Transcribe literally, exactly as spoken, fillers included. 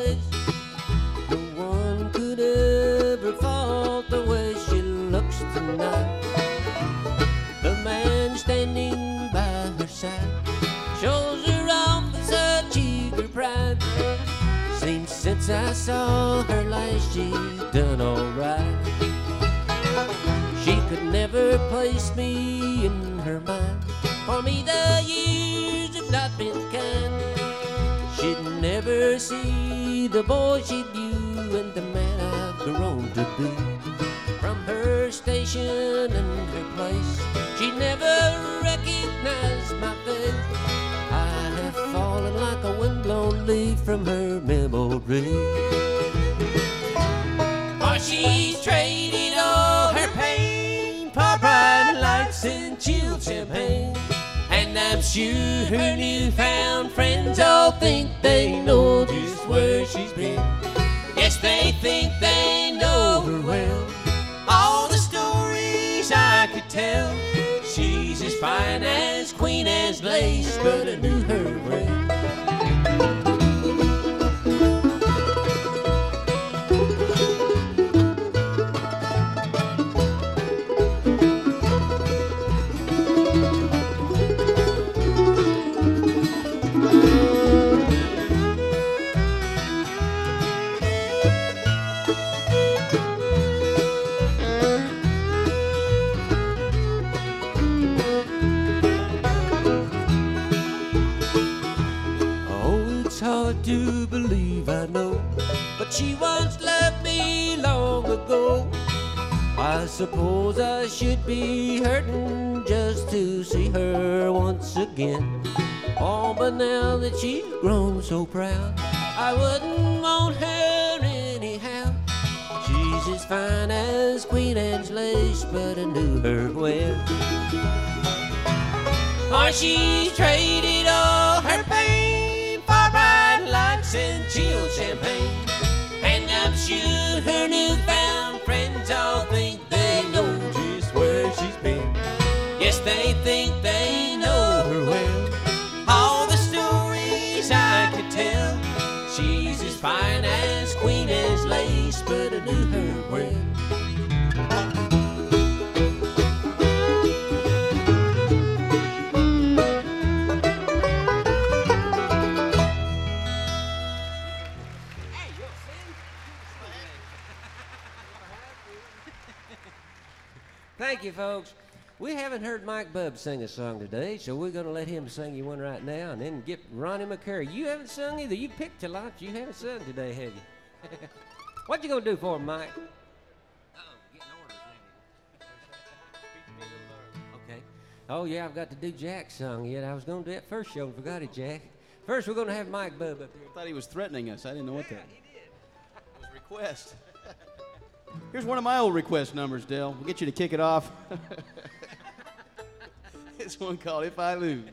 face. No one could ever fault the way she looks tonight. The man standing by her side shows her off with such eager pride. Seems since I saw her last she's done alright. She could never place me in her mind. For me the years have not been kind. She'd never see the boy she knew and the man I've grown to be. From her station and her place, she never recognized my face. I have fallen like a windblown leaf from her memory. For she's traded all her pain for bright lights and chilled champagne. And I'm sure her newfound friends all think they know just where she's been. Yes, they think they know her well. All the stories I could tell. She's as fine as Queen Anne's lace, but I knew her well. To believe I know, but she once loved me long ago. I suppose I should be hurting just to see her once again. Oh, but now that she's grown so proud, I wouldn't want her anyhow. She's as fine as Queen Anne's lace, but I knew her well. For she's traded all her pain for bright lights and chilled champagne. And I'm sure her newfound friends all think they know just where she's been. Yes, they think they know her well. All the stories I could tell. She's as fine as Queen Anne's lace, but I knew her well. Thank you, folks. We haven't heard Mike Bubb sing a song today, so we're going to let him sing you one right now and then get Ronnie McCurry. You haven't sung either. You picked a lot. You haven't sung today, have you? What you going to do for him, Mike? Oh, getting orders, maybe. Okay. Oh, yeah, I've got to do Jack's song yet. I was going to do that first show and forgot it, Jack. First, we're going to have Mike Bubb up here. I thought he was threatening us. I didn't know what yeah, that he did. was. Request. Here's one of my old request numbers, Dale. We'll get you to kick it off. It's one called If I Lose.